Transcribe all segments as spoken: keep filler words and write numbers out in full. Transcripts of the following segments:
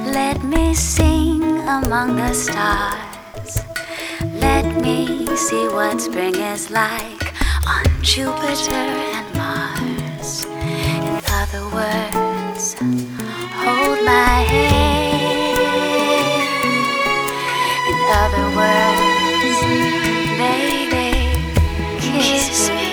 Let me sing among the stars. Let me see what spring is like on Jupiter and Mars. In other words, hold my hand. In other words, baby, kiss me.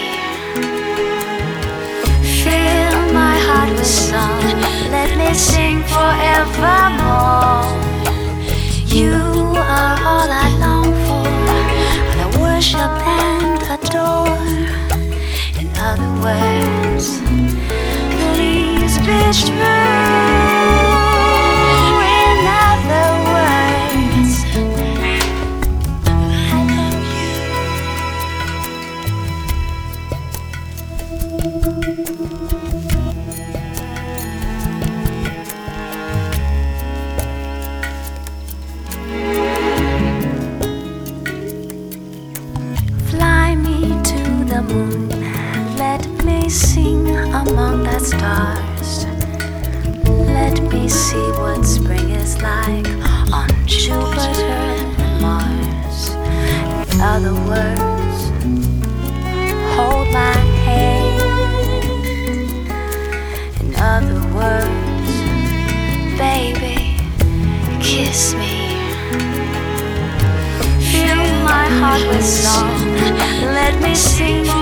Fill my heart with song. Let me sing forevermore. You are all I long for, all I worship and adore. In other words, please be true. In other words, I love you. Fly me to the moon. Let me sing among the stars. Let me see what spring is like on Jupiter and Mars. In other words, hold my hand. In other words, baby, kiss me. Fill my heart with song. Let me sing